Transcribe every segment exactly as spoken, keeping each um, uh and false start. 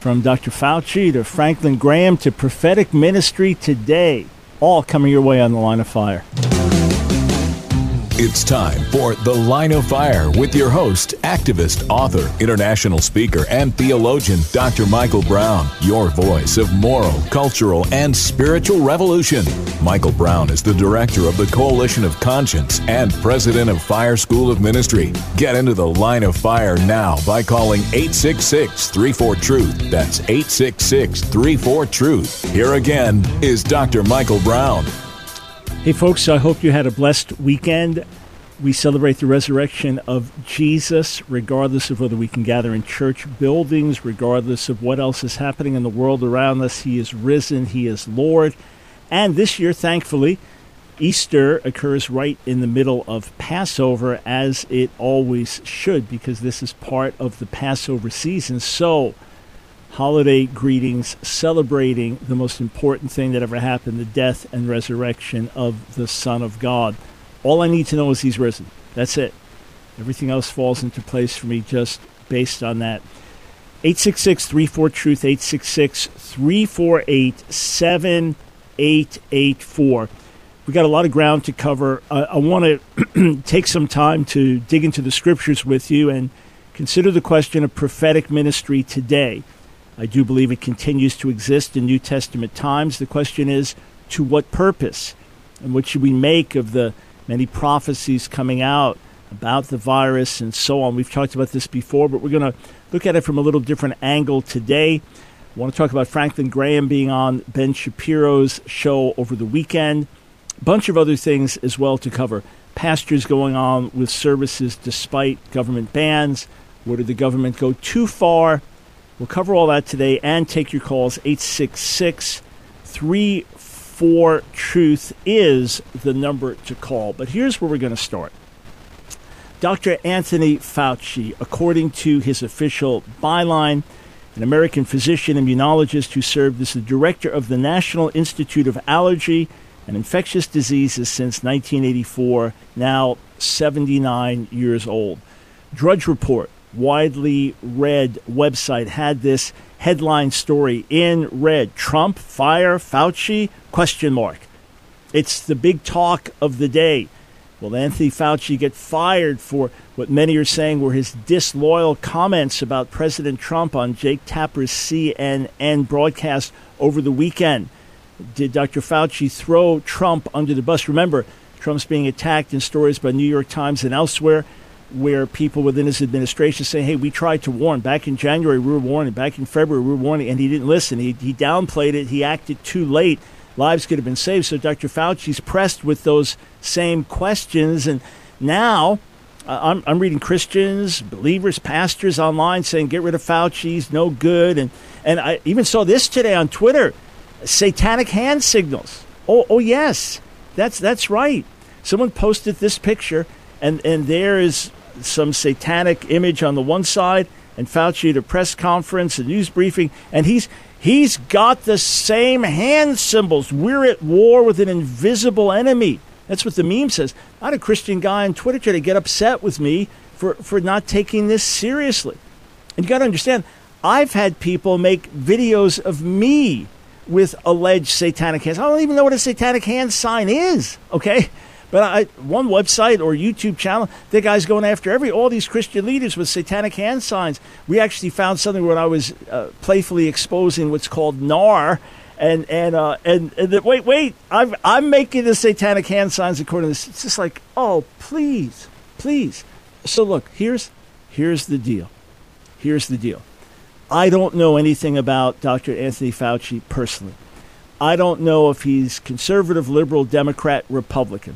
From Doctor Fauci to Franklin Graham to prophetic ministry today, all coming your way on The Line of Fire. It's time for The Line of Fire with your host, activist, author, international speaker, and theologian, Doctor Michael Brown, your voice of moral, cultural, and spiritual revolution. Michael Brown is the director of the Coalition of Conscience and president of Fire School of Ministry. Get into The Line of Fire now by calling eight six six, three four, truth. That's eight six six, three four, truth. Here again is Doctor Michael Brown. Hey, folks, I hope you had a blessed weekend. We celebrate the resurrection of Jesus, regardless of whether we can gather in church buildings, regardless of what else is happening in the world around us. He is risen. He is Lord. And this year, thankfully, Easter occurs right in the middle of Passover, as it always should, because this is part of the Passover season. So, holiday greetings, celebrating the most important thing that ever happened, the death and resurrection of the Son of God. All I need to know is he's risen. That's it. Everything else falls into place for me just based on that. eight six six, three four, truth, eight six six, three four eight, seven eight eight four. We got a lot of ground to cover. Uh, I want to take some time to dig into the scriptures with you and consider the question of prophetic ministry today. I do believe it continues to exist in New Testament times. The question is, to what purpose? And what should we make of the many prophecies coming out about the virus and so on? We've talked about this before, but we're going to look at it from a little different angle today. I want to talk about Franklin Graham being on Ben Shapiro's show over the weekend. A bunch of other things as well to cover. Pastors going on with services despite government bans. Where did the government go too far? We'll cover all that today and take your calls. eight six six, three four, truth is the number to call. But here's where we're going to start. Doctor Anthony Fauci, according to his official byline, an American physician immunologist who served as the director of the National Institute of Allergy and Infectious Diseases since nineteen eighty-four, now seventy-nine years old. Drudge Report, widely read website, had this headline story in red: Trump fire Fauci question mark. It's the big talk of the day. Will Anthony Fauci get fired for what many are saying were his disloyal comments about President Trump on Jake Tapper's C N N broadcast over the weekend? Did Doctor Fauci throw Trump under the bus? Remember, Trump's being attacked in stories by New York Times and elsewhere, where people within his administration say, hey, we tried to warn. Back in January, we were warning. Back in February, we were warning, and he didn't listen. He, he downplayed it. He acted too late. Lives could have been saved. So Doctor Fauci's pressed with those same questions. And now uh, I'm, I'm reading Christians, believers, pastors online saying, get rid of Fauci. He's no good. And, and I even saw this today on Twitter, satanic hand signals. Oh, oh yes, that's that's right. Someone posted this picture, and, and there is some satanic image on the one side, and Fauci at a press conference, a news briefing, and he's he's got the same hand symbols. We're at war with an invisible enemy. That's what the meme says. I had a Christian guy on Twitter today get upset with me for, for not taking this seriously. And you got to understand, I've had people make videos of me with alleged satanic hands. I don't even know what a satanic hand sign is, okay? But I, one website or YouTube channel, the guy's going after every all these Christian leaders with satanic hand signs. We actually found something when I was uh, playfully exposing what's called N A R, and and uh, and, and the, wait, wait, I'm I'm making the satanic hand signs according to this. It's just like, oh, please, please. So look, here's here's the deal. Here's the deal. I don't know anything about Doctor Anthony Fauci personally. I don't know if he's conservative, liberal, Democrat, Republican.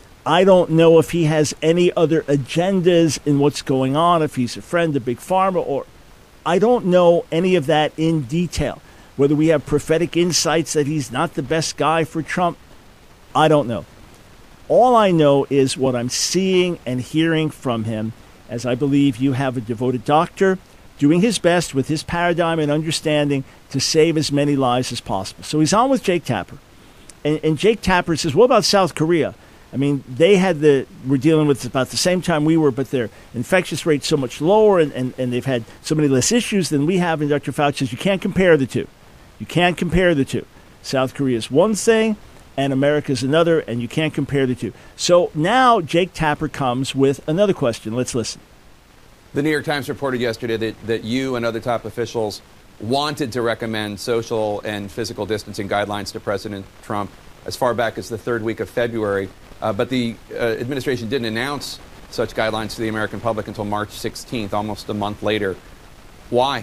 I don't know if he has any other agendas in what's going on, if he's a friend of Big Pharma, or I don't know any of that in detail. Whether we have prophetic insights that he's not the best guy for Trump, I don't know. All I know is what I'm seeing and hearing from him, as I believe you have a devoted doctor doing his best with his paradigm and understanding to save as many lives as possible. So he's on with Jake Tapper. And, and Jake Tapper says, what about South Korea? I mean, they had the, we're dealing with about the same time we were, but their infectious rate's so much lower, and, and, and they've had so many less issues than we have. And Doctor Fauci says you can't compare the two. You can't compare the two. South Korea is one thing, and America is another, and you can't compare the two. So now Jake Tapper comes with another question. Let's listen. The New York Times reported yesterday that, that you and other top officials wanted to recommend social and physical distancing guidelines to President Trump as far back as the third week of February. Uh, but the uh, administration didn't announce such guidelines to the American public until March sixteenth, almost a month later. Why?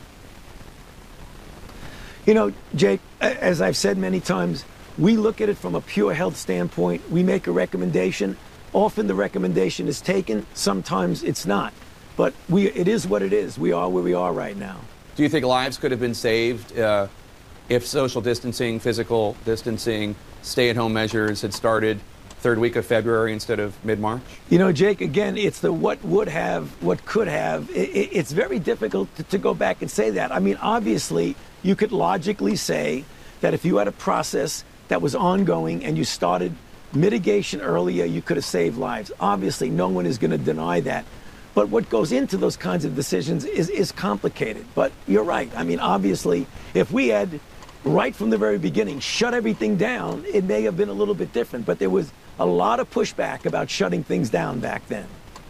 You know, Jake, as I've said many times, we look at it from a pure health standpoint. We make a recommendation. Often the recommendation is taken. Sometimes it's not. But we, it is what it is. We are where we are right now. Do you think lives could have been saved uh, if social distancing, physical distancing, stay-at-home measures had started third week of February instead of mid-March? You know, Jake, again, it's the what would have, what could have. It, it, it's very difficult to, to go back and say that. I mean, obviously, you could logically say that if you had a process that was ongoing and you started mitigation earlier, you could have saved lives. Obviously, no one is going to deny that. But what goes into those kinds of decisions is, is complicated. But you're right. I mean, obviously, if we had, right from the very beginning, shut everything down, it may have been a little bit different. But there was a lot of pushback about shutting things down back then.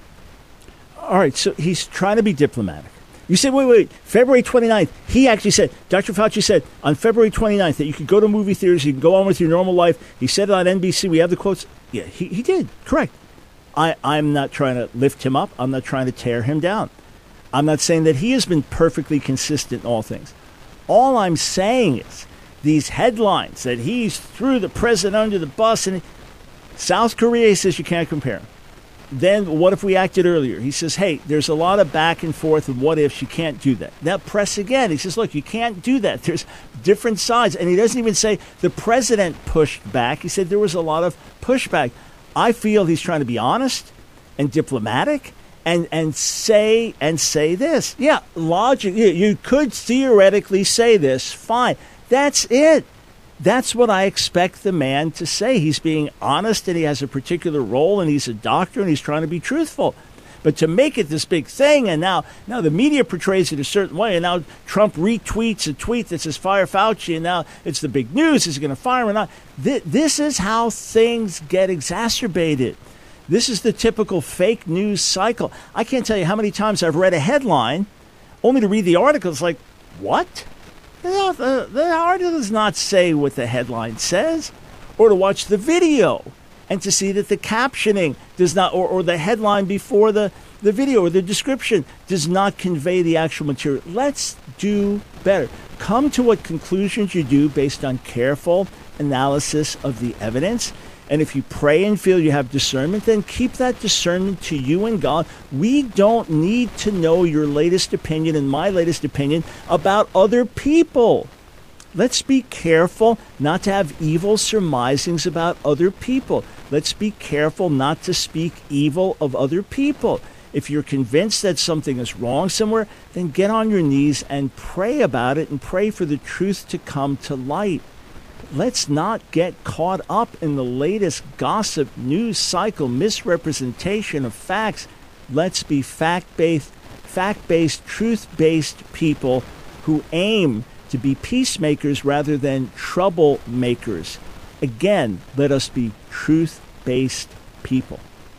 All right, so he's trying to be diplomatic. You said, wait, wait, February twenty-ninth, he actually said, Doctor Fauci said on February twenty-ninth that you could go to movie theaters, you can go on with your normal life. He said it on N B C. We have the quotes. Yeah, he, he did. Correct. I, I'm not trying to lift him up. I'm not trying to tear him down. I'm not saying that he has been perfectly consistent in all things. All I'm saying is these headlines that he's threw the president under the bus, and South Korea says you can't compare them. Then what if we acted earlier? He says, hey, there's a lot of back and forth and what ifs. You can't do that. Now press again. He says, look, you can't do that. There's different sides. And he doesn't even say the president pushed back. He said there was a lot of pushback. I feel he's trying to be honest and diplomatic and, and say and say this. Yeah, logic. You, you could theoretically say this. Fine. That's it. That's what I expect the man to say. He's being honest and he has a particular role and he's a doctor and he's trying to be truthful. But to make it this big thing, and now now the media portrays it a certain way, and now Trump retweets a tweet that says fire Fauci, and now it's the big news. Is he going to fire him or not? Th- this is how things get exacerbated. This is the typical fake news cycle. I can't tell you how many times I've read a headline only to read the article. It's like, what? The, the, the article does not say what the headline says, or to watch the video and to see that the captioning does not, or, or the headline before the, the video or the description does not convey the actual material. Let's do better. Come to what conclusions you do based on careful analysis of the evidence. And if you pray and feel you have discernment, then keep that discernment to you and God. We don't need to know your latest opinion and my latest opinion about other people. Let's be careful not to have evil surmisings about other people. Let's be careful not to speak evil of other people. If you're convinced that something is wrong somewhere, then get on your knees and pray about it and pray for the truth to come to light. Let's not get caught up in the latest gossip, news cycle, misrepresentation of facts. Let's be fact-based, fact-based, truth-based people who aim to be peacemakers rather than troublemakers. Again, let us be truth-based people.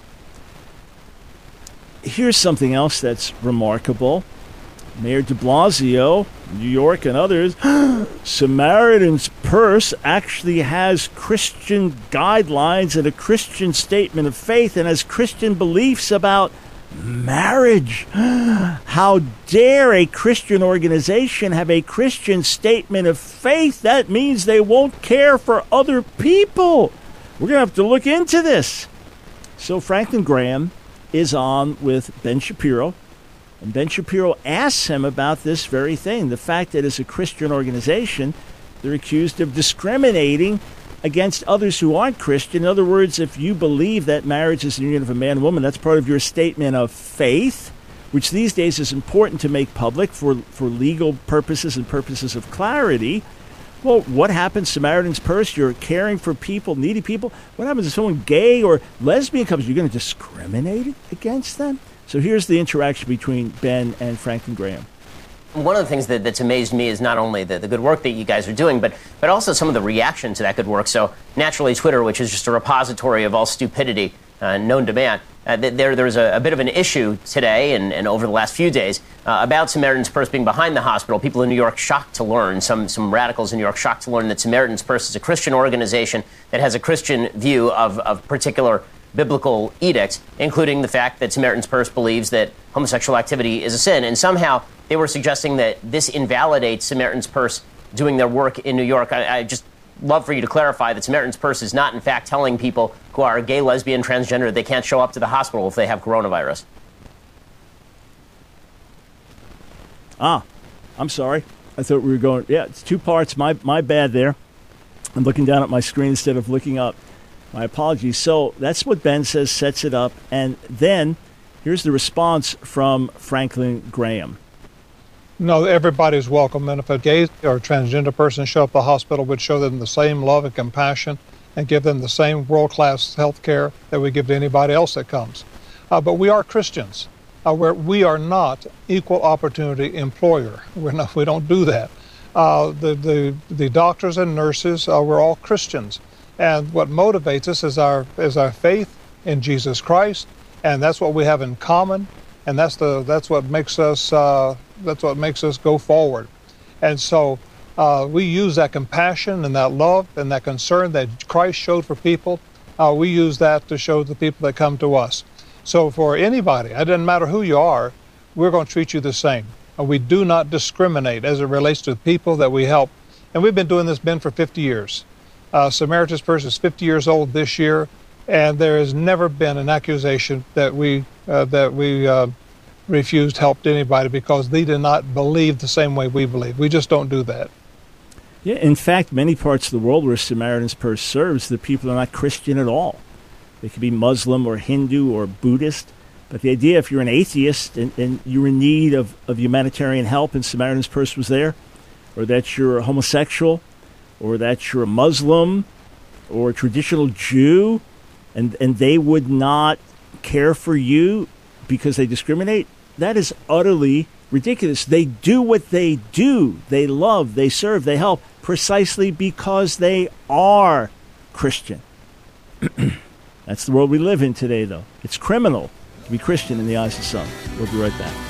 Here's something else that's remarkable. Mayor de Blasio, New York and others, Samaritan's Purse actually has Christian guidelines and a Christian statement of faith and has Christian beliefs about marriage. How dare a Christian organization have a Christian statement of faith? That means they won't care for other people. We're going to have to look into this. So Franklin Graham is on with Ben Shapiro. And Ben Shapiro asks him about this very thing, the fact that as a Christian organization, they're accused of discriminating against others who aren't Christian. In other words, if you believe that marriage is the union of a man and woman, that's part of your statement of faith, which these days is important to make public for, for legal purposes and purposes of clarity. Well, what happens, Samaritan's Purse? You're caring for people, needy people. What happens if someone gay or lesbian comes? You're going to discriminate against them? So here's the interaction between Ben and Franklin Graham. One of the things that, that's amazed me is not only the, the good work that you guys are doing, but but also some of the reaction to that good work. So naturally, Twitter, which is just a repository of all stupidity uh, known to man, uh, there there's a, a bit of an issue today and, and over the last few days uh, about Samaritan's Purse being behind the hospital. People in New York shocked to learn, some some radicals in New York shocked to learn that Samaritan's Purse is a Christian organization that has a Christian view of, of particular biblical edicts, including the fact that Samaritan's Purse believes that homosexual activity is a sin. And somehow they were suggesting that this invalidates Samaritan's Purse doing their work in New York. I, I just love for you to clarify that Samaritan's Purse is not, in fact, telling people who are gay, lesbian, transgender they can't show up to the hospital if they have coronavirus. Ah, I'm sorry. I thought we were going, yeah, it's two parts. My, my bad there. I'm looking down at my screen instead of looking up. My apologies. So that's what Ben says sets it up. And then here's the response from Franklin Graham. No, everybody's welcome. And if a gay or transgender person show up at the hospital, we'd show them the same love and compassion and give them the same world-class health care that we give to anybody else that comes. Uh, but we are Christians. Uh, we're, we are not equal opportunity employer. We're not, we don't do that. Uh, the, the, the doctors and nurses, uh, we're all Christians. And what motivates us is our is our faith in Jesus Christ, and that's what we have in common, and that's the that's what makes us uh, that's what makes us go forward. And so uh, we use that compassion and that love and that concern that Christ showed for people. Uh, we use that to show the people that come to us. So for anybody, it doesn't matter who you are, we're going to treat you the same. Uh, we do not discriminate as it relates to the people that we help, and we've been doing this, Ben, for fifty years. Uh, Samaritan's Purse is fifty years old this year, and there has never been an accusation that we uh, that we uh, refused help to anybody because they did not believe the same way we believe. We just don't do that. Yeah, in fact, many parts of the world where Samaritan's Purse serves, the people are not Christian at all. They could be Muslim or Hindu or Buddhist. But the idea, if you're an atheist and, and you're in need of, of humanitarian help and Samaritan's Purse was there, or that you're a homosexual, or that you're a Muslim or a traditional Jew, and, and they would not care for you because they discriminate, that is utterly ridiculous. They do what they do. They love, they serve, they help, precisely because they are Christian. That's the world we live in today, though. It's criminal to be Christian in the eyes of some. We'll be right back.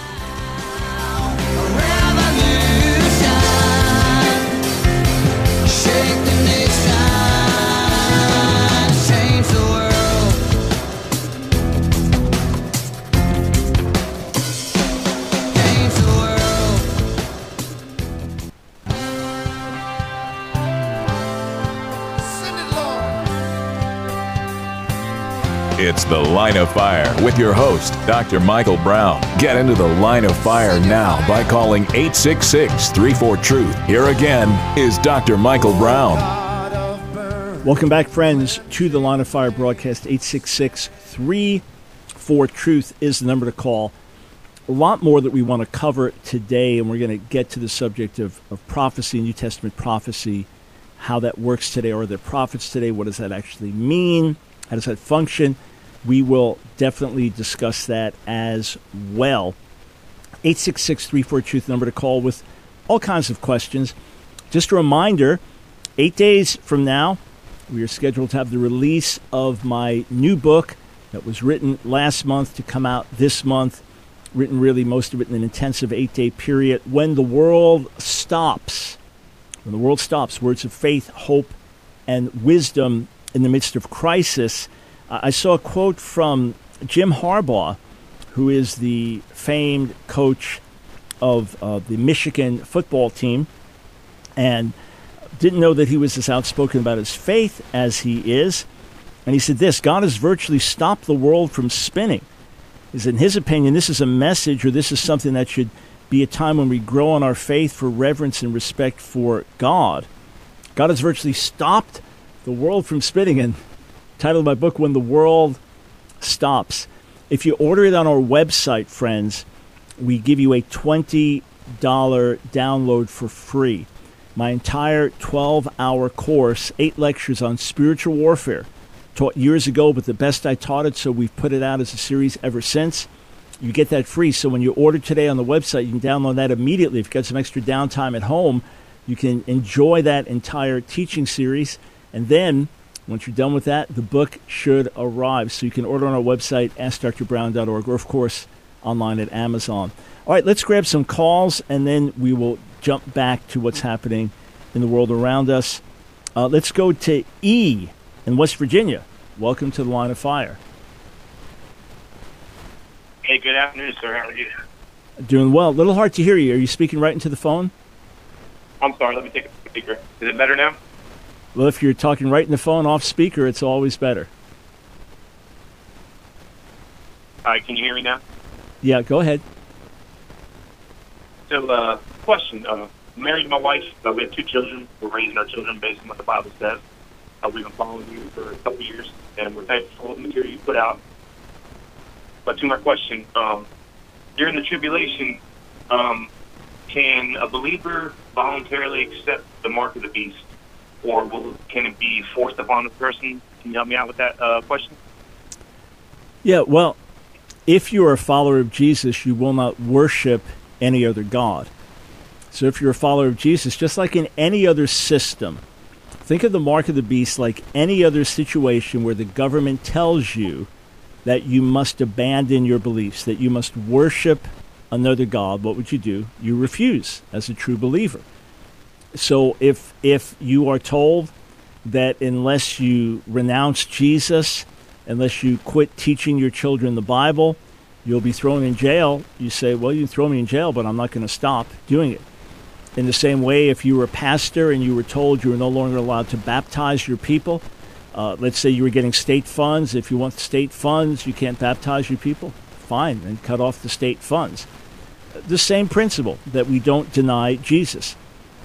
It's The Line of Fire with your host, Doctor Michael Brown. Get into the Line of Fire now by calling eight six six, three four, truth. Here again is Doctor Michael Brown. Welcome back, friends, to the Line of Fire broadcast. eight six six, three four, truth is the number to call. A lot more that we want to cover today, and we're going to get to the subject of, of prophecy, New Testament prophecy, how that works today. Are there prophets today? What does that actually mean? How does that function? We will definitely discuss that as well. eight six six, three four, truth, number to call with all kinds of questions. Just a reminder, eight days from now, we are scheduled to have the release of my new book that was written last month to come out this month, written really most of it in an intensive eight-day period. When the World Stops. When the World Stops, Words of Faith, Hope, and Wisdom in the Midst of Crisis. Uh, I saw a quote from Jim Harbaugh, who is the famed coach of uh, the Michigan football team, and didn't know that he was as outspoken about his faith as he is. And he said this: God has virtually stopped the world from spinning. Is in his opinion, this is a message, or this is something that should be a time when we grow in our faith for reverence and respect for God. God has virtually stopped the world from spinning, and title of my book, When the World Stops. If you order it on our website, friends, we give you a twenty dollars download for free. my entire twelve-hour course, eight lectures on spiritual warfare, taught years ago, but the best I taught it, so we've put it out as a series ever since. You get that free. So when you order today on the website, you can download that immediately. If you've got some extra downtime at home, you can enjoy that entire teaching series. And then, once you're done with that, the book should arrive. So you can order on our website, ask dr brown dot org, or, of course, online at Amazon. All right, let's grab some calls, and then we will jump back to what's happening in the world around us. Uh, let's go to E in West Virginia. Welcome to the Line of Fire. Hey, good afternoon, sir. How are you? Doing well. A little hard to hear you. Are you speaking right into the phone? I'm sorry. Let me take a speaker. Is it better now? Well, if you're talking right in the phone off speaker, it's always better. All right, can you hear me now? Yeah, go ahead. So, uh, question. Uh, married my wife. Uh, we have two children. We're raising our children based on what the Bible says. Uh, we've been following you for a couple years, and we're thankful for all the material you put out. But to my question, um, during the tribulation, um, can a believer voluntarily accept the mark of the beast, or will, can it be forced upon the person? Can you help me out with that uh, question? Yeah, well, if you are a follower of Jesus, you will not worship any other god. So if you're a follower of Jesus, just like in any other system, think of the mark of the beast like any other situation where the government tells you that you must abandon your beliefs, that you must worship another god. What would you do? You refuse as a true believer. So if if you are told that unless you renounce Jesus, unless you quit teaching your children the Bible, you'll be thrown in jail, you say, well, you can throw me in jail, but I'm not going to stop doing it. In the same way, if you were a pastor and you were told you were no longer allowed to baptize your people, uh, let's say you were getting state funds. If you want state funds, you can't baptize your people. Fine, then cut off the state funds. The same principle, that we don't deny Jesus.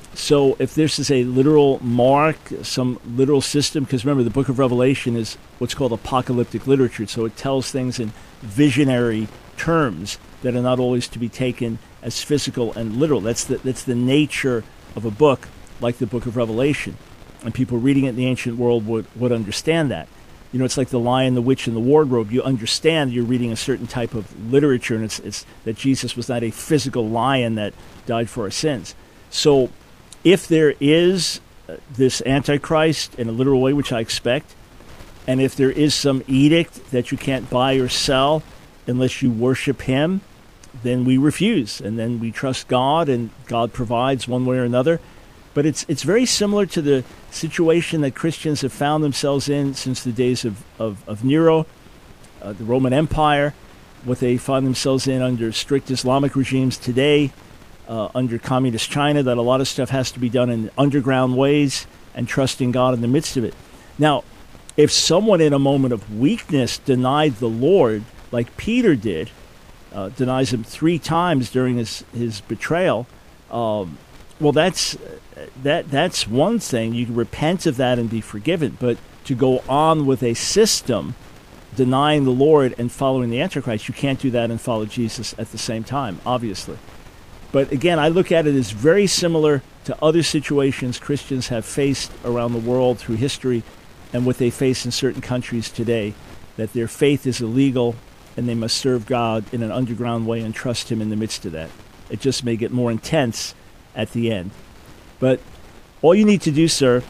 So if this is a literal mark, some literal system, because remember, the book of Revelation is what's called apocalyptic literature, so it tells things in visionary terms that are not always to be taken as physical and literal. That's the, that's the nature of a book like the book of Revelation. And people reading it in the ancient world would, would understand that. You know, it's like The Lion, the Witch, and the Wardrobe. You understand you're reading a certain type of literature, and it's, it's that Jesus was not a physical lion that died for our sins. So if there is this Antichrist in a literal way, which I expect, and if there is some edict that you can't buy or sell unless you worship him, then we refuse, and then we trust God, and God provides one way or another. But it's it's very similar to the situation that Christians have found themselves in since the days of, of, of Nero, uh, the Roman Empire, what they find themselves in under strict Islamic regimes today, uh, under communist China, that a lot of stuff has to be done in underground ways, and trusting God in the midst of it. Now, if someone in a moment of weakness denied the Lord, like Peter did, uh, denies him three times during his, his betrayal, um, well, that's that that's one thing. You can repent of that and be forgiven. But to go on with a system denying the Lord and following the Antichrist, you can't do that and follow Jesus at the same time, obviously. But again, I look at it as very similar to other situations Christians have faced around the world through history, and what they face in certain countries today, that their faith is illegal and they must serve God in an underground way and trust him in the midst of that. It just may get more intense at the end. But all you need to do, sir,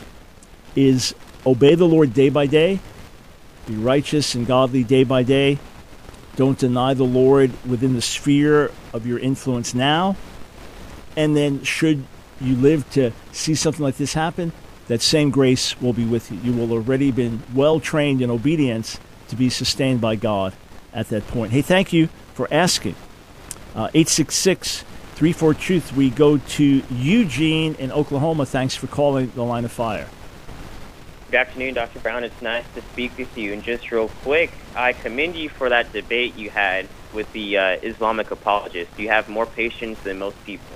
is obey the Lord day by day, be righteous and godly day by day. Don't deny the Lord within the sphere of your influence now. And then should you live to see something like this happen, that same grace will be with you. You will already been well trained in obedience to be sustained by God at that point. Hey, thank you for asking. Uh, eight six six, three four, truth. We go to Eugene in Oklahoma. Thanks for calling the Line of Fire. Good afternoon, Doctor Brown. It's nice to speak with you. And just real quick, I commend you for that debate you had with the uh, Islamic apologists. You have more patience than most people.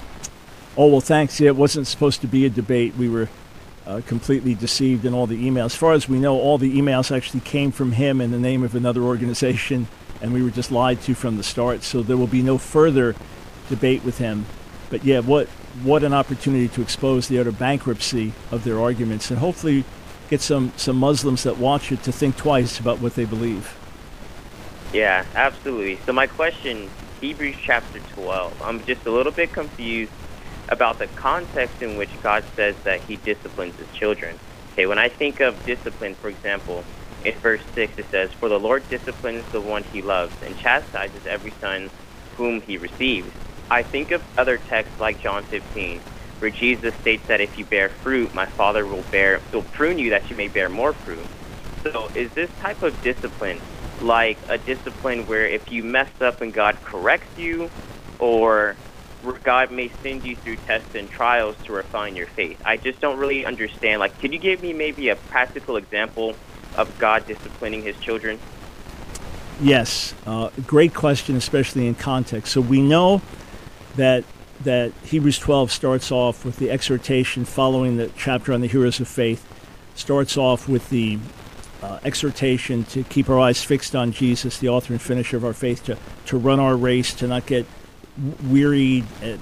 Oh, well, thanks. Yeah, it wasn't supposed to be a debate. We were uh, completely deceived in all the emails. As far as we know, all the emails actually came from him in the name of another organization, and we were just lied to from the start. So there will be no further debate with him. but yeah, what what an opportunity to expose the utter bankruptcy of their arguments, and hopefully get some, some Muslims that watch it to think twice about what they believe. Yeah, absolutely. So my question, Hebrews chapter twelve, I'm just a little bit confused about the context in which God says that he disciplines his children. Okay, when I think of discipline, for example, in verse six it says, "For the Lord disciplines the one he loves and chastises every son whom he receives." I think of other texts like John fifteen, where Jesus states that if you bear fruit, my Father will bear will prune you that you may bear more fruit. So is this type of discipline like a discipline where if you mess up and God corrects you, or where God may send you through tests and trials to refine your faith? I just don't really understand. Like, could you give me maybe a practical example of God disciplining his children? Yes, uh, great question, especially in context. So we know that that Hebrews twelve starts off with the exhortation following the chapter on the heroes of faith, starts off with the uh, exhortation to keep our eyes fixed on Jesus, the author and finisher of our faith, to, to run our race, to not get wearied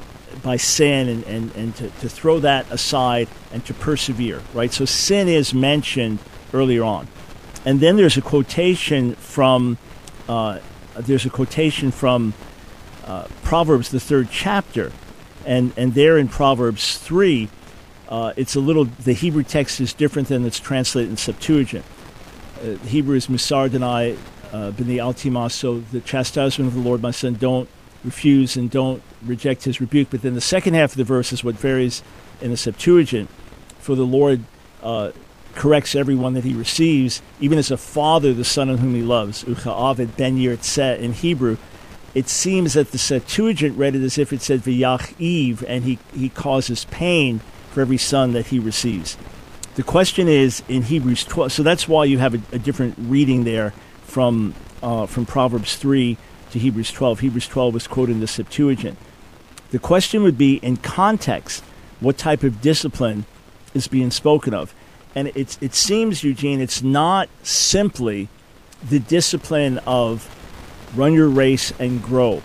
by sin, and, and, and to, to throw that aside and to persevere, right? So sin is mentioned earlier on. And then there's a quotation from uh, there's a quotation from uh, Proverbs, the third chapter, and and there in Proverbs three, uh, it's a little. The Hebrew text is different than it's translated in Septuagint. Uh, Hebrew is Musar Danai uh, B'nai Altima. So the chastisement of the Lord, my son, don't refuse and don't reject his rebuke. But then the second half of the verse is what varies in the Septuagint. For the Lord uh, corrects everyone that he receives, even as a father the son in whom he loves. Ucha Avid Ben Yirtzeh in Hebrew. It seems that the Septuagint read it as if it said V'yach Eve, and he, he causes pain for every son that he receives. The question is in Hebrews twelve, so that's why you have a, a different reading there from uh, from Proverbs three to Hebrews twelve. Hebrews twelve was quoted in the Septuagint. The question would be, in context, what type of discipline is being spoken of? And it's, it seems, Eugene, it's not simply the discipline of run your race and grow.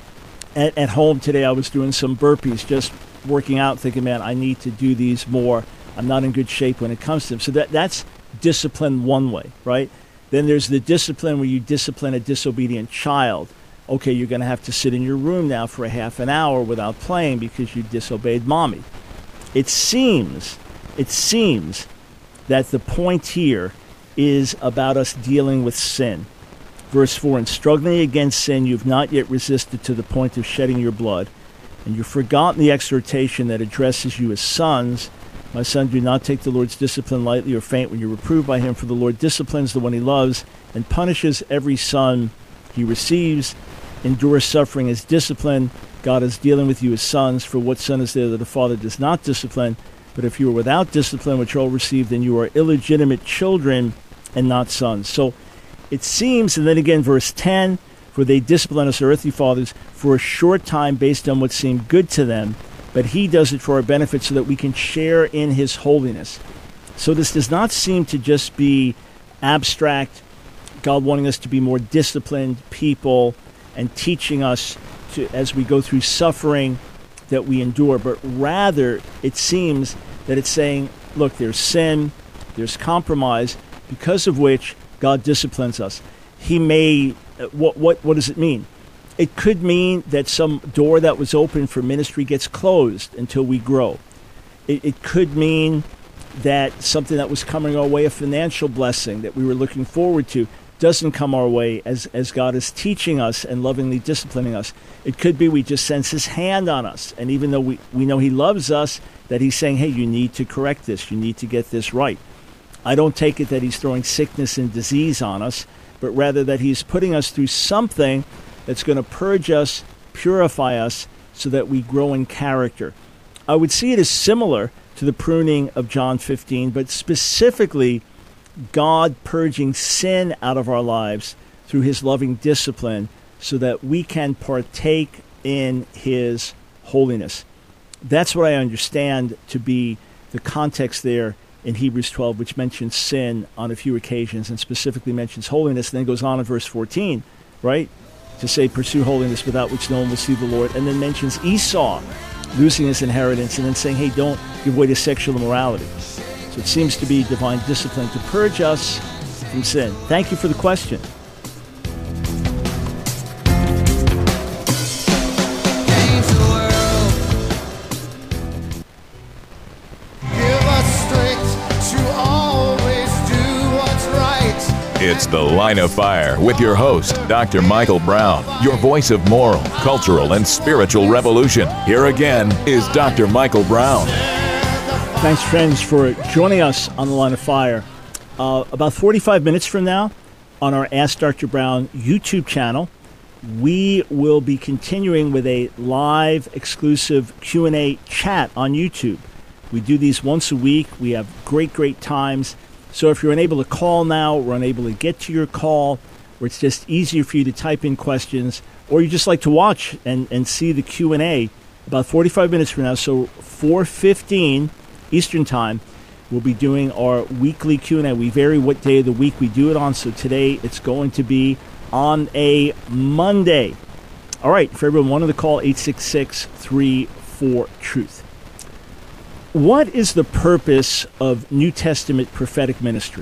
At, at home today, I was doing some burpees, just working out, thinking, man, I need to do these more. I'm not in good shape when it comes to them. So that that's discipline one way, right? Then there's the discipline where you discipline a disobedient child. Okay, you're going to have to sit in your room now for a half an hour without playing because you disobeyed mommy. It seems, it seems that the point here is about us dealing with sin. Verse four, "In struggling against sin, you've not yet resisted to the point of shedding your blood, and you've forgotten the exhortation that addresses you as sons. My son, do not take the Lord's discipline lightly or faint when you're reproved by him, for the Lord disciplines the one he loves and punishes every son he receives. Endure suffering as discipline. God is dealing with you as sons. For what son is there that a father does not discipline? But if you are without discipline, which all receive, then you are illegitimate children and not sons." So it seems, and then again, verse ten, "For they discipline us, our earthly fathers, for a short time based on what seemed good to them, but he does it for our benefit so that we can share in his holiness." So this does not seem to just be abstract, God wanting us to be more disciplined people and teaching us to, as we go through suffering, that we endure, but rather it seems that it's saying, look, there's sin, there's compromise, because of which God disciplines us. He may, what what what does it mean? It could mean that some door that was open for ministry gets closed until we grow. It, it could mean that something that was coming our way, a financial blessing that we were looking forward to, doesn't come our way as, as God is teaching us and lovingly disciplining us. It could be we just sense his hand on us. And even though we, we know he loves us, that he's saying, hey, you need to correct this. You need to get this right. I don't take it that he's throwing sickness and disease on us, but rather that he's putting us through something that's going to purge us, purify us, so that we grow in character. I would see it as similar to the pruning of John fifteen, but specifically God purging sin out of our lives through his loving discipline so that we can partake in his holiness. That's what I understand to be the context there in Hebrews twelve, which mentions sin on a few occasions and specifically mentions holiness, and then goes on in verse fourteen, right, to say, pursue holiness without which no one will see the Lord, and then mentions Esau losing his inheritance, and then saying, hey, don't give way to sexual immorality. So it seems to be divine discipline to purge us from sin. Thank you for the question. It's The Line of Fire with your host, Doctor Michael Brown, your voice of moral, cultural, and spiritual revolution. Here again is Doctor Michael Brown. Thanks, friends, for joining us on The Line of Fire. Uh, about forty-five minutes from now, on our Ask Doctor Brown YouTube channel, we will be continuing with a live, exclusive Q and A chat on YouTube. We do these once a week. We have great, great times. So if you're unable to call now, or unable to get to your call, or it's just easier for you to type in questions, or you just like to watch and, and see the Q and A, about forty-five minutes from now, so four fifteen Eastern Time, we'll be doing our weekly Q and A. We vary what day of the week we do it on, so today it's going to be on a Monday. All right, for everyone wanting to call, eight six six, three four, truth. What is the purpose of New Testament prophetic ministry?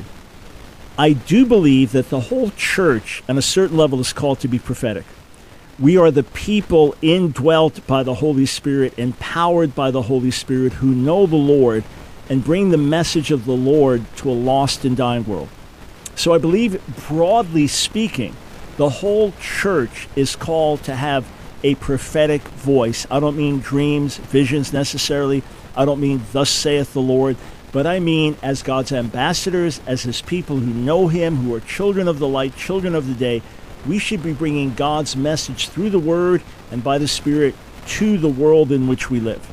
I do believe that the whole church, on a certain level, is called to be prophetic. We are the people indwelt by the Holy Spirit, empowered by the Holy Spirit, who know the Lord and bring the message of the Lord to a lost and dying world. So I believe, broadly speaking, the whole church is called to have a prophetic voice. I don't mean dreams, visions necessarily. I don't mean thus saith the Lord, but I mean as God's ambassadors, as his people who know him, who are children of the light, children of the day. We should be bringing God's message through the word and by the Spirit to the world in which we live.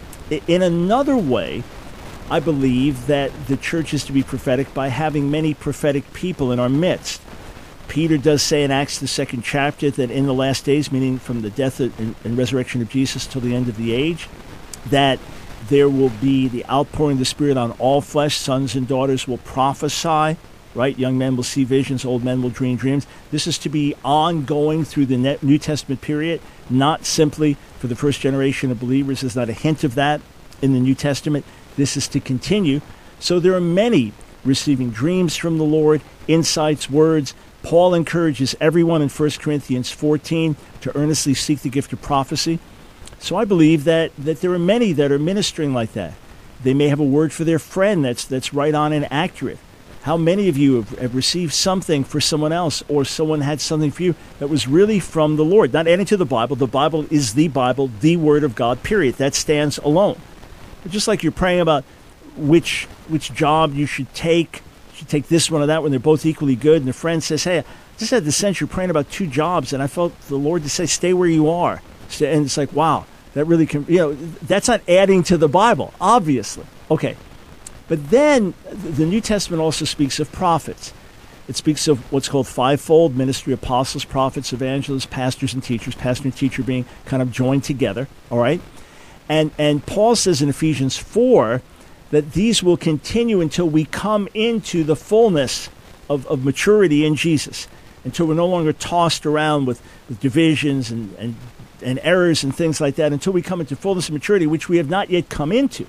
In another way, I believe that the church is to be prophetic by having many prophetic people in our midst. Peter does say in Acts, the second chapter, that in the last days, meaning from the death and, and resurrection of Jesus till the end of the age, that there will be the outpouring of the Spirit on all flesh. Sons and daughters will prophesy, right? Young men will see visions, old men will dream dreams. This is to be ongoing through the New Testament period, not simply for the first generation of believers. There's not a hint of that in the New Testament. This is to continue. So there are many receiving dreams from the Lord, insights, words. Paul encourages everyone in First Corinthians fourteen to earnestly seek the gift of prophecy. So I believe that, that there are many that are ministering like that. They may have a word for their friend that's that's right on and accurate. How many of you have, have received something for someone else, or someone had something for you that was really from the Lord? Not adding to the Bible. The Bible is the Bible, the Word of God, period. That stands alone. But just like you're praying about which which job you should take, you should take this one or that one, they're both equally good, and the friend says, hey, I just had the sense you're praying about two jobs, and I felt the Lord to say, stay where you are. And it's like, wow. That really can, you know, that's not adding to the Bible, obviously. Okay. But then the New Testament also speaks of prophets. It speaks of what's called fivefold ministry: apostles, prophets, evangelists, pastors, and teachers. Pastor and teacher being kind of joined together, all right? And, and Paul says in Ephesians four that these will continue until we come into the fullness of, of maturity in Jesus, until we're no longer tossed around with, with divisions and, and and errors and things like that, until we come into fullness and maturity, which we have not yet come into.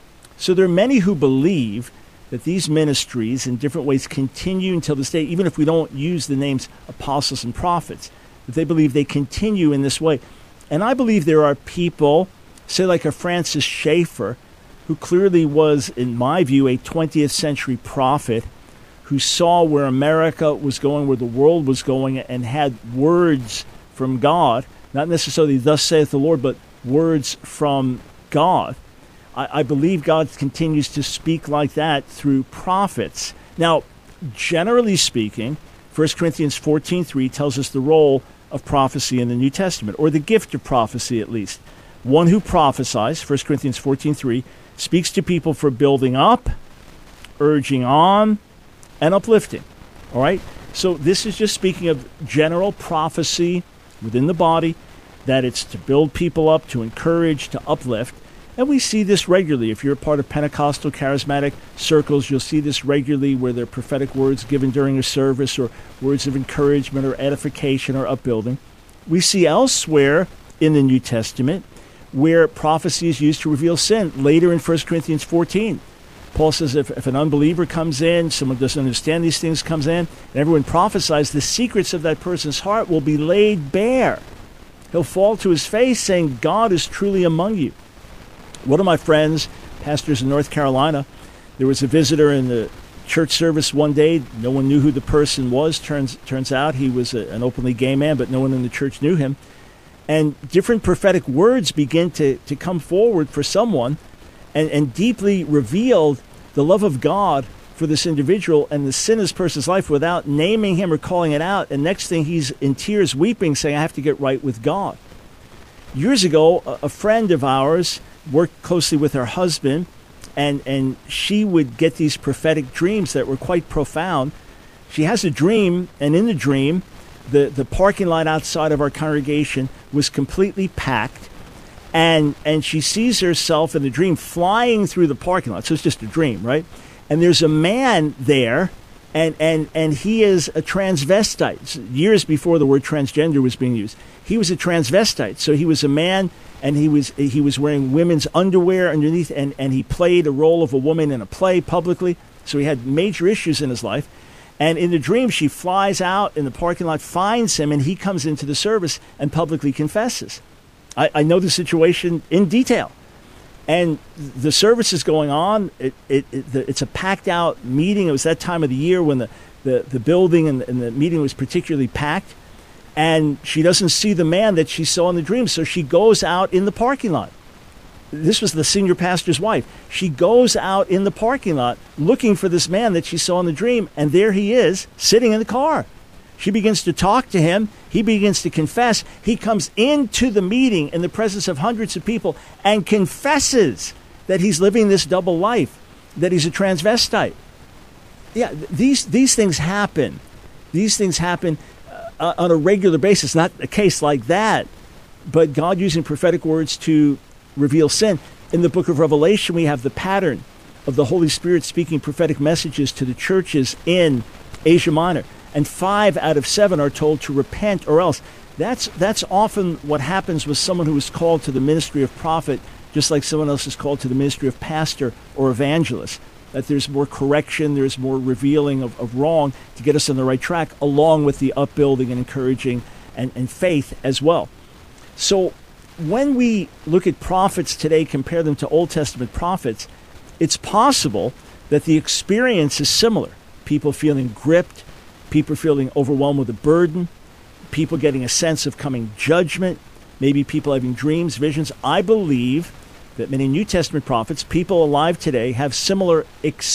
So there are many who believe that these ministries in different ways continue until this day, even if we don't use the names apostles and prophets, that they believe they continue in this way. And I believe there are people, say like a Francis Schaeffer, who clearly was, in my view, a twentieth century prophet who saw where America was going, where the world was going, and had words from God. Not necessarily thus saith the Lord, but words from God. I, I believe God continues to speak like that through prophets. Now, generally speaking, First Corinthians fourteen three tells us the role of prophecy in the New Testament, or the gift of prophecy at least. One who prophesies, First Corinthians fourteen three, speaks to people for building up, urging on, and uplifting. All right? So this is just speaking of general prophecy within the body, that it's to build people up, to encourage, to uplift. And we see this regularly. If you're a part of Pentecostal charismatic circles, you'll see this regularly where there are prophetic words given during a service, or words of encouragement or edification or upbuilding. We see elsewhere in the New Testament where prophecy is used to reveal sin. Later in First Corinthians fourteen, Paul says if, if an unbeliever comes in, someone doesn't understand these things comes in, and everyone prophesies, the secrets of that person's heart will be laid bare. He'll fall to his face saying, God is truly among you. One of my friends, pastors in North Carolina, there was a visitor in the church service one day. No one knew who the person was. Turns turns out he was a, an openly gay man, but no one in the church knew him. And different prophetic words begin to, to come forward for someone and, and deeply revealed the love of God for this individual and the sin of this person's life without naming him or calling it out. And next thing, he's in tears, weeping, saying, I have to get right with God. Years ago, a, a friend of ours worked closely with her husband, and, and she would get these prophetic dreams that were quite profound. She has a dream, and in the dream, the, the parking lot outside of our congregation was completely packed, and and she sees herself in the dream flying through the parking lot. So it's just a dream, right? And there's a man there, and, and, and he is a transvestite. It's years before the word transgender was being used. He was a transvestite. So he was a man, and he was he was wearing women's underwear underneath, and, and he played a role of a woman in a play publicly. So he had major issues in his life. And in the dream, she flies out in the parking lot, finds him, and he comes into the service and publicly confesses. I, I know the situation in detail. And the service is going on. It, it, it, the, it's a packed-out meeting. It was that time of the year when the, the, the building and, and the meeting was particularly packed. And she doesn't see the man that she saw in the dream, so she goes out in the parking lot. This was the senior pastor's wife. She goes out in the parking lot looking for this man that she saw in the dream, and there he is, sitting in the car. She begins to talk to him. He begins to confess. He comes into the meeting in the presence of hundreds of people and confesses that he's living this double life, that he's a transvestite. Yeah, these these things happen. These things happen uh, on a regular basis. Not a case like that, but God using prophetic words to reveal sin. In the book of Revelation, we have the pattern of the Holy Spirit speaking prophetic messages to the churches in Asia Minor. And five out of seven are told to repent or else. That's that's often what happens with someone who is called to the ministry of prophet, just like someone else is called to the ministry of pastor or evangelist. That there's more correction, there's more revealing of, of wrong to get us on the right track, along with the upbuilding and encouraging and, and faith as well. So when we look at prophets today, compare them to Old Testament prophets, it's possible that the experience is similar. People feeling gripped, people feeling overwhelmed with a burden, people getting a sense of coming judgment, maybe people having dreams, visions. I believe that many New Testament prophets, people alive today, have similar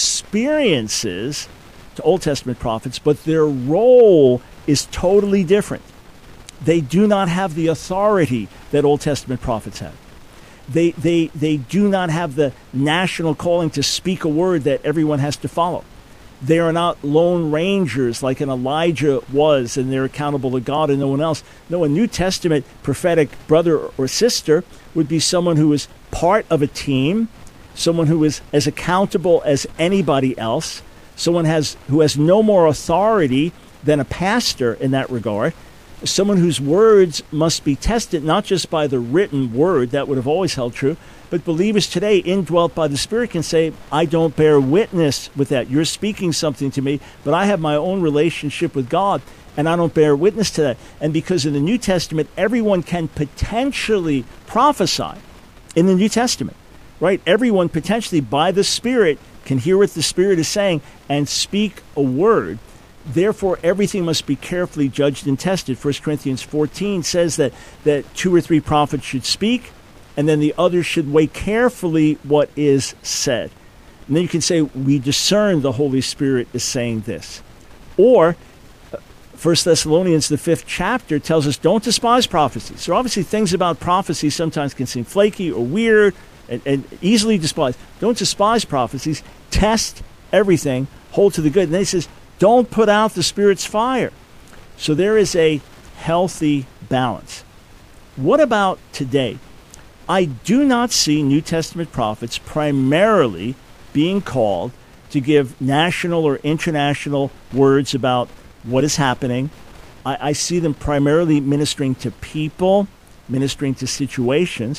experiences to Old Testament prophets, but their role is totally different. They do not have the authority that Old Testament prophets have. They, they, they do not have the national calling to speak a word that everyone has to follow. They are not lone rangers like an Elijah was, and they're accountable to God and no one else. No, a New Testament prophetic brother or sister would be someone who is part of a team, someone who is as accountable as anybody else, someone has who has no more authority than a pastor in that regard, someone whose words must be tested not just by the written word, that would have always held true, but believers today, indwelt by the Spirit, can say, I don't bear witness with that. You're speaking something to me, but I have my own relationship with God, and I don't bear witness to that. And because in the New Testament, everyone can potentially prophesy in the New Testament, right? Everyone potentially, by the Spirit, can hear what the Spirit is saying and speak a word. Therefore, everything must be carefully judged and tested. First Corinthians fourteen says that, that two or three prophets should speak, and then the others should weigh carefully what is said. And then you can say, we discern the Holy Spirit is saying this. Or, First Thessalonians, the fifth chapter, tells us don't despise prophecy. So obviously things about prophecy sometimes can seem flaky or weird and, and easily despised. Don't despise prophecies. Test everything. Hold to the good. And then he says, don't put out the Spirit's fire. So there is a healthy balance. What about today? I do not see New Testament prophets primarily being called to give national or international words about what is happening. I, I see them primarily ministering to people, ministering to situations.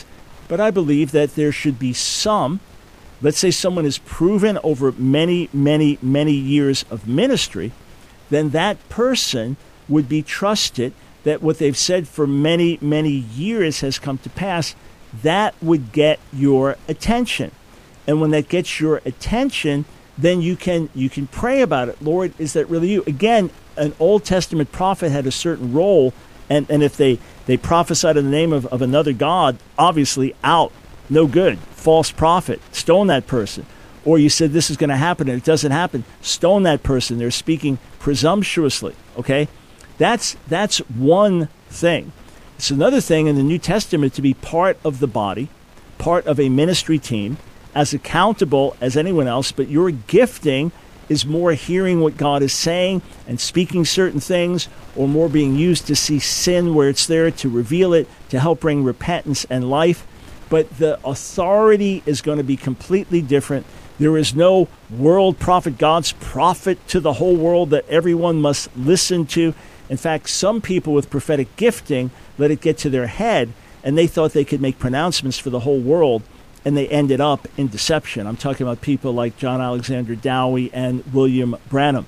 but I believe that there should be some, let's say someone is proven over many, many, many years of ministry, then that person would be trusted that what they've said for many, many years has come to pass. That would get your attention. And when that gets your attention, then you can you can pray about it. Lord, is that really you? Again, an Old Testament prophet had a certain role, and, and if they, they prophesied in the name of, of another god, obviously out, no good, false prophet, stone that person. Or you said this is going to happen and it doesn't happen, stone that person. They're speaking presumptuously, okay? That's that's one thing. It's another thing in the New Testament to be part of the body, part of a ministry team, as accountable as anyone else, but your gifting is more hearing what God is saying and speaking certain things, or more being used to see sin where it's there, to reveal it, to help bring repentance and life. But the authority is going to be completely different. There is no world prophet, God's prophet to the whole world that everyone must listen to. In fact, some people with prophetic gifting let it get to their head, and they thought they could make pronouncements for the whole world, and they ended up in deception. I'm talking about people like John Alexander Dowie and William Branham.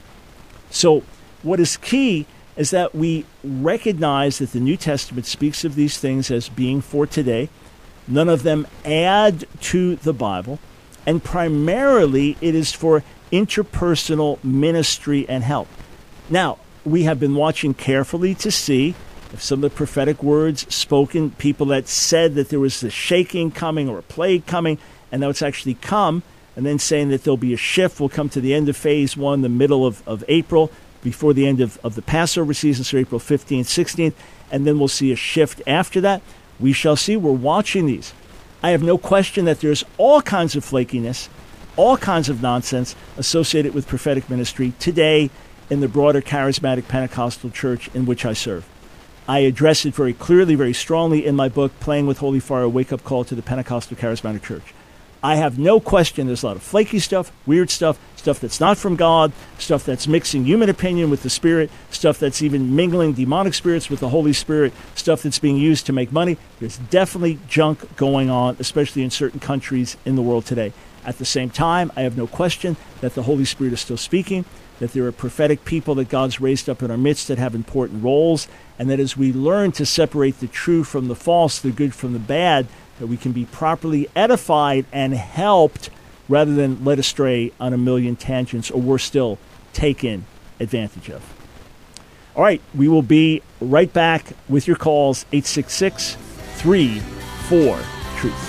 So what is key is that we recognize that the New Testament speaks of these things as being for today. None of them add to the Bible. And primarily, it is for interpersonal ministry and help. Now, we have been watching carefully to see if some of the prophetic words spoken, people that said that there was a shaking coming or a plague coming, and now it's actually come, and then saying that there'll be a shift. We'll come to the end of phase one, the middle of, of April, before the end of, of the Passover season, so April fifteenth, sixteenth, and then we'll see a shift after that. We shall see. We're watching these. I have no question that there's all kinds of flakiness, all kinds of nonsense associated with prophetic ministry today in the broader charismatic Pentecostal church in which I serve. I address it very clearly, very strongly in my book, Playing with Holy Fire, a Wake-Up Call to the Pentecostal Charismatic Church. I have no question there's a lot of flaky stuff, weird stuff, stuff that's not from God, stuff that's mixing human opinion with the Spirit, stuff that's even mingling demonic spirits with the Holy Spirit, stuff that's being used to make money. There's definitely junk going on, especially in certain countries in the world today. At the same time, I have no question that the Holy Spirit is still speaking, that there are prophetic people that God's raised up in our midst that have important roles, and that as we learn to separate the true from the false, the good from the bad, that we can be properly edified and helped rather than led astray on a million tangents, or worse still, taken advantage of. All right, we will be right back with your calls, eight six six, three four, truth.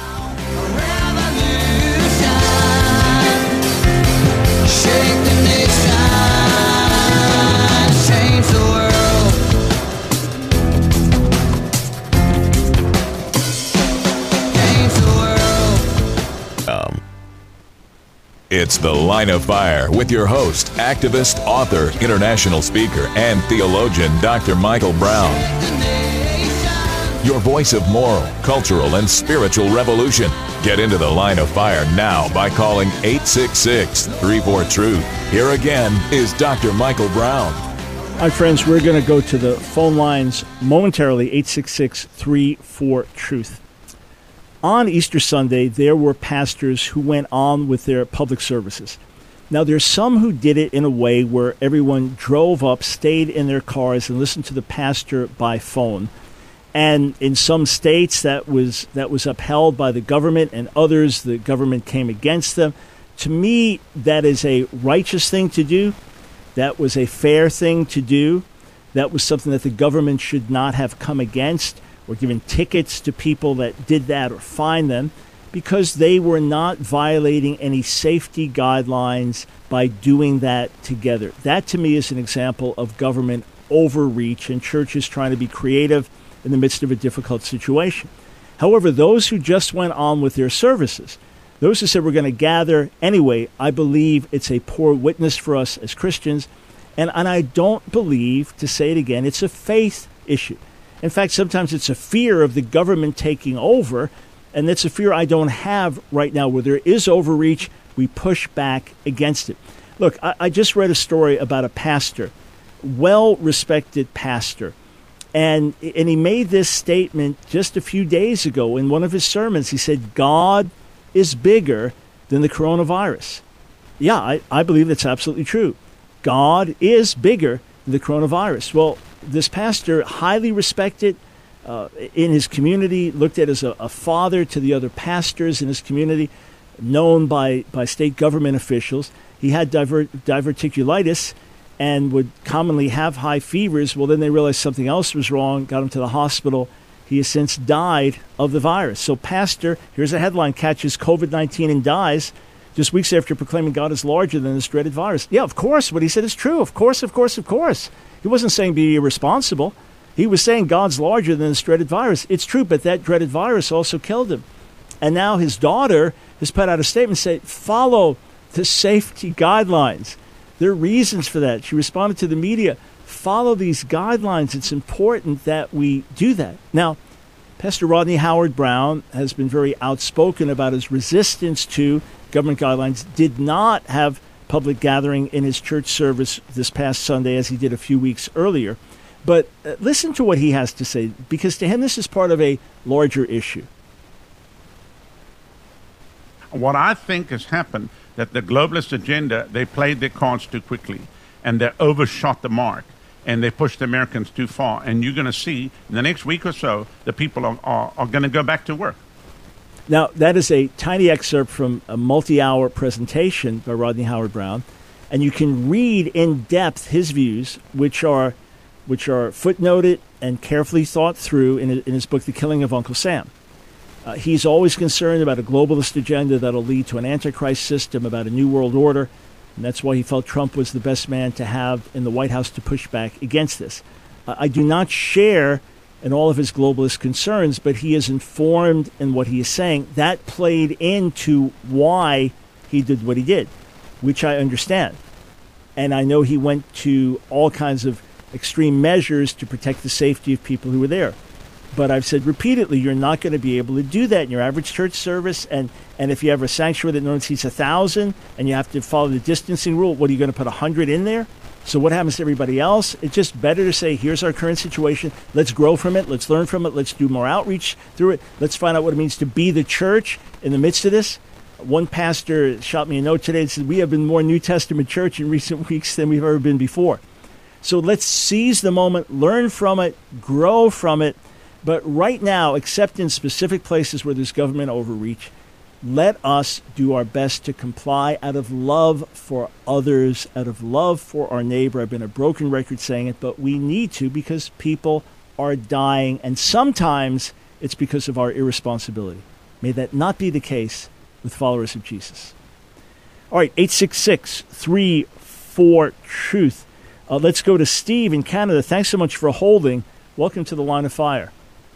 It's The Line of Fire with your host, activist, author, international speaker, and theologian, Doctor Michael Brown. Your voice of moral, cultural, and spiritual revolution. Get into The Line of Fire now by calling eight six six, three four, truth. Here again is Doctor Michael Brown. Hi, friends. We're going to go to the phone lines momentarily, eight six six, three four, truth. On Easter Sunday, there were pastors who went on with their public services. Now, there's some who did it in a way where everyone drove up, stayed in their cars, and listened to the pastor by phone. And in some states, that was that was upheld by the government, and others, the government came against them. To me, that is a righteous thing to do. That was a fair thing to do. That was something that the government should not have come against, or given tickets to people that did that, or fined them, because they were not violating any safety guidelines by doing that together. That, to me, is an example of government overreach and churches trying to be creative in the midst of a difficult situation. However, those who just went on with their services, those who said we're going to gather anyway, I believe it's a poor witness for us as Christians, and, and I don't believe, to say it again, it's a faith issue. In fact, sometimes it's a fear of the government taking over, and that's a fear I don't have right now. Where there is overreach, we push back against it. Look, I, I just read a story about a pastor, well-respected pastor, And and he made this statement just a few days ago in one of his sermons. He said, God is bigger than the coronavirus. Yeah, I, I believe that's absolutely true. God is bigger than the coronavirus. Well, this pastor, highly respected uh, in his community, looked at as a, a father to the other pastors in his community, known by, by state government officials. He had diver- diverticulitis and would commonly have high fevers. Well, then they realized something else was wrong, got him to the hospital. He has since died of the virus. So pastor, here's a headline, catches COVID nineteen and dies just weeks after proclaiming God is larger than this dreaded virus. Yeah, of course, what he said is true. Of course, of course, of course. He wasn't saying be irresponsible. He was saying God's larger than this dreaded virus. It's true, but that dreaded virus also killed him. And now his daughter has put out a statement saying, follow the safety guidelines. There are reasons for that. She responded to the media, follow these guidelines. It's important that we do that. Now, Pastor Rodney Howard-Browne has been very outspoken about his resistance to government guidelines, did not have public gathering in his church service this past Sunday as he did a few weeks earlier. But uh, listen to what he has to say, because to him this is part of a larger issue. What I think has happened, that the globalist agenda, they played their cards too quickly, and they overshot the mark, and they pushed Americans too far. And you're going to see in the next week or so, the people are, are, are going to go back to work. Now, that is a tiny excerpt from a multi-hour presentation by Rodney Howard-Browne, and you can read in depth his views, which are which are footnoted and carefully thought through in, in his book, The Killing of Uncle Sam. Uh, he's always concerned about a globalist agenda that'll lead to an antichrist system, about a new world order, and that's why he felt Trump was the best man to have in the White House to push back against this. Uh, I do not share in all of his globalist concerns, but he is informed in what he is saying. That played into why he did what he did, which I understand. And I know he went to all kinds of extreme measures to protect the safety of people who were there. But I've said repeatedly, you're not going to be able to do that in your average church service. And, and if you have a sanctuary that normally seats one thousand and you have to follow the distancing rule, what are you going to put one hundred in there? So what happens to everybody else? It's just better to say, here's our current situation. Let's grow from it. Let's learn from it. Let's do more outreach through it. Let's find out what it means to be the church in the midst of this. One pastor shot me a note today and said, we have been more New Testament church in recent weeks than we've ever been before. So let's seize the moment, learn from it, grow from it. But right now, except in specific places where there's government overreach, let us do our best to comply out of love for others, out of love for our neighbor. I've been a broken record saying it, but we need to, because people are dying, and sometimes it's because of our irresponsibility. May that not be the case with followers of Jesus. All right, eight six six, three four, truth. Uh, let's go to Steve in Canada. Thanks so much for holding. Welcome to the Line of Fire.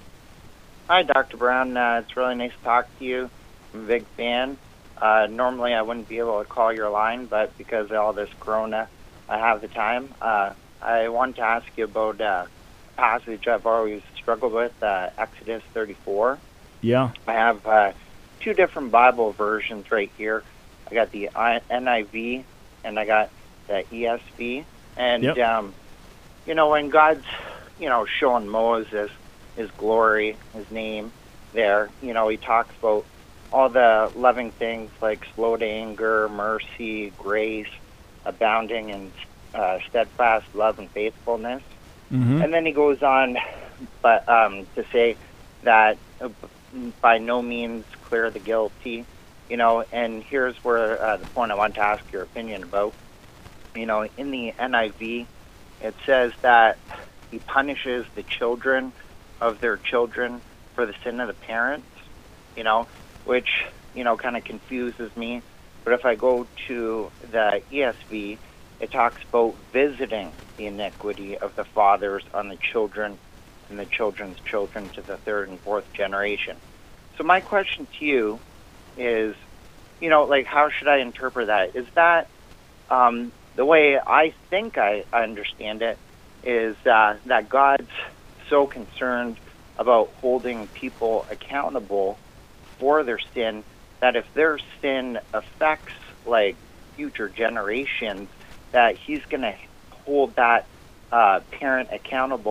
Hi, Doctor Brown. Uh, it's really nice to talk to you. I'm a big fan. Uh, normally, I wouldn't be able to call your line, but because of all this corona, I have the time. Uh, I wanted to ask you about uh, a passage I've always struggled with, uh, Exodus thirty-four. Yeah. I have uh, two different Bible versions right here. I got the N I V and I got the E S V. And, yep. um, you know, when God's, you know, showing Moses his glory, his name there, you know, he talks about all the loving things like slow to anger, mercy, grace, abounding in uh, steadfast love and faithfulness. Mm-hmm. And then he goes on but um, to say that uh, by no means clear the guilty, you know, and here's where uh, the point I want to ask your opinion about. You know, in the N I V, it says that he punishes the children of their children for the sin of the parents, you know, which, you know, kind of confuses me. But if I go to the E S V, it talks about visiting the iniquity of the fathers on the children and the children's children to the third and fourth generation. So my question to you is, you know, like, how should I interpret that? Is that um, the way I think I understand it is uh, that God's so concerned about holding people accountable for their sin that if their sin affects like future generations, that he's going to hold that uh, parent accountable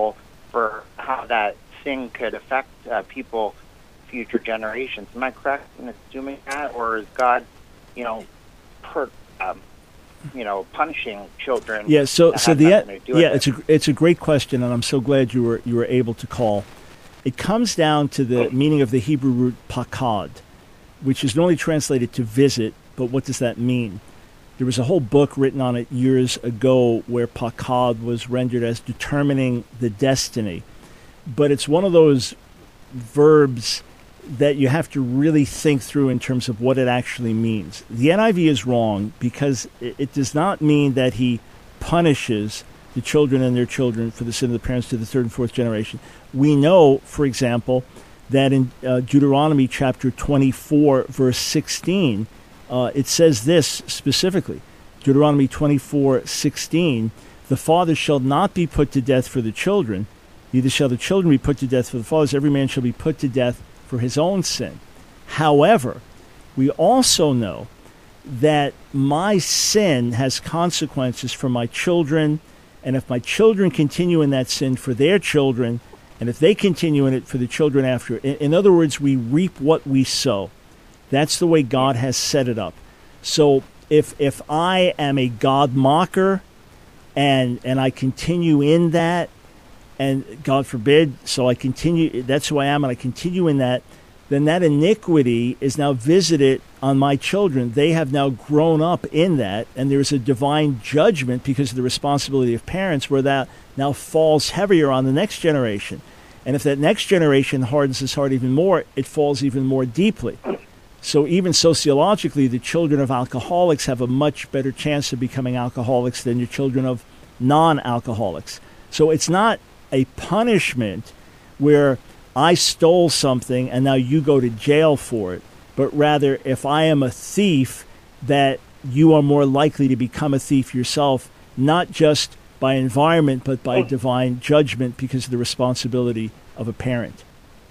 for how that sin could affect uh, people, future generations. Am I correct in assuming that, or is God, you know, per, um, you know, punishing children? Yeah. So, that so have the nothing to do with yeah, it? it's a it's a great question, and I'm so glad you were you were able to call. It comes down to the meaning of the Hebrew root pakad, which is normally translated to visit, but what does that mean? There was a whole book written on it years ago where pakad was rendered as determining the destiny. But it's one of those verbs that you have to really think through in terms of what it actually means. The N I V is wrong because it, it does not mean that he punishes the children and their children for the sin of the parents to the third and fourth generation. We know, for example, that in uh, Deuteronomy chapter twenty-four, verse sixteen, uh, it says this specifically. Deuteronomy twenty-four, sixteen, the fathers shall not be put to death for the children, neither shall the children be put to death for the fathers. Every man shall be put to death for his own sin. However, we also know that my sin has consequences for my children, and if my children continue in that sin, for their children, and if they continue in it, for the children after. In, in other words, we reap what we sow. That's the way God has set it up. So if if I am a God mocker and and I continue in that, and God forbid, so I continue, that's who I am, and I continue in that, then that iniquity is now visited on my children. They have now grown up in that, and there's a divine judgment because of the responsibility of parents where that now falls heavier on the next generation. And if that next generation hardens his heart even more, it falls even more deeply. So even sociologically, the children of alcoholics have a much better chance of becoming alcoholics than your children of non-alcoholics. So it's not a punishment where I stole something and now you go to jail for it, but rather if I am a thief, that you are more likely to become a thief yourself, not just by environment, but by divine judgment because of the responsibility of a parent.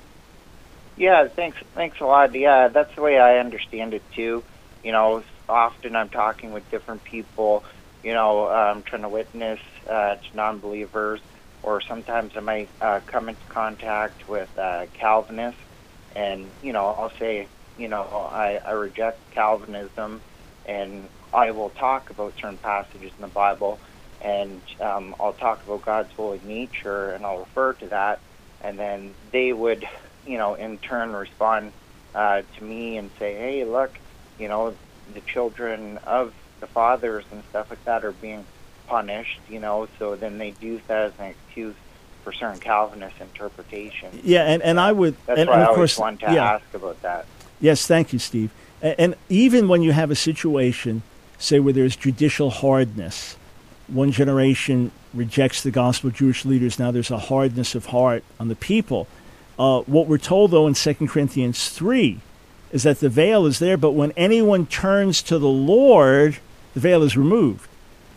Yeah, thanks thanks a lot. Yeah, that's the way I understand it too. You know, often I'm talking with different people, you know, I'm trying to witness uh, to non-believers, or sometimes I might uh, come into contact with uh, Calvinists, and, you know, I'll say, you know, I, I reject Calvinism, and I will talk about certain passages in the Bible, and um, I'll talk about God's holy nature, and I'll refer to that, and then they would, you know, in turn respond uh, to me and say, hey, look, you know, the children of the fathers and stuff like that are being punished, you know, so then they use that as an excuse for certain Calvinist interpretations. Yeah, and, and I would... That's and, why and I of always course, wanted to yeah. ask about that. Yes, thank you, Steve. And, and even when you have a situation, say, where there's judicial hardness, one generation rejects the gospel of Jewish leaders, now there's a hardness of heart on the people. Uh, what we're told, though, in Second Corinthians three is that the veil is there, but when anyone turns to the Lord, the veil is removed.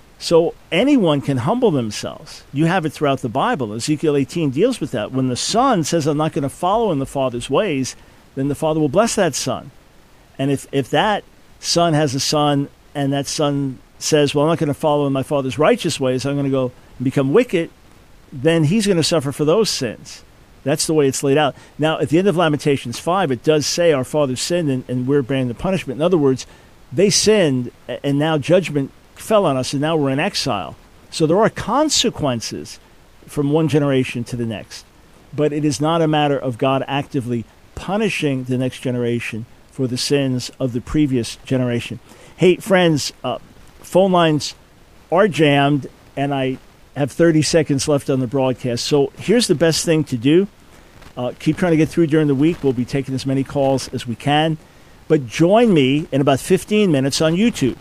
So anyone can humble themselves. You have it throughout the Bible. Ezekiel eighteen deals with that. When the son says, I'm not going to follow in the father's ways, then the father will bless that son. And if, if that son has a son and that son says, well, I'm not going to follow in my father's righteous ways, I'm going to go and become wicked, then he's going to suffer for those sins. That's the way it's laid out. Now, at the end of Lamentations five, it does say our fathers sinned and, and we're bearing the punishment. In other words, they sinned and now judgment fell on us and now we're in exile. So there are consequences from one generation to the next. But it is not a matter of God actively punishing the next generation for the sins of the previous generation. Hey, friends, uh, phone lines are jammed, and I have thirty seconds left on the broadcast. So here's the best thing to do. Uh, keep trying to get through during the week. We'll be taking as many calls as we can. But join me in about fifteen minutes on YouTube.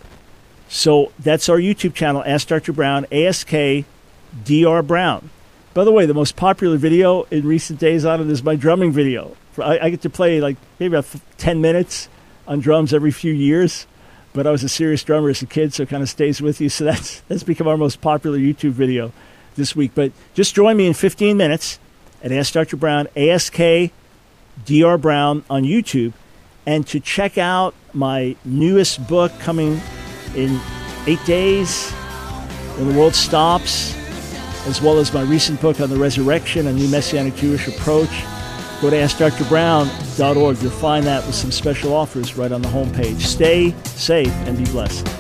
So that's our YouTube channel, Ask Doctor Brown, A S K D R Brown. By the way, the most popular video in recent days on it is my drumming video. I, I get to play like maybe about ten minutes on drums every few years. But I was a serious drummer as a kid, so it kind of stays with you. So that's that's become our most popular YouTube video this week. But just join me in fifteen minutes at Ask Doctor Brown, A S K D R Brown on YouTube, and to check out my newest book coming in eight days, When the World Stops. as well as my recent book on the resurrection, A New Messianic Jewish Approach. Go to ask dr brown dot org. You'll find that with some special offers right on the homepage. Stay safe and be blessed.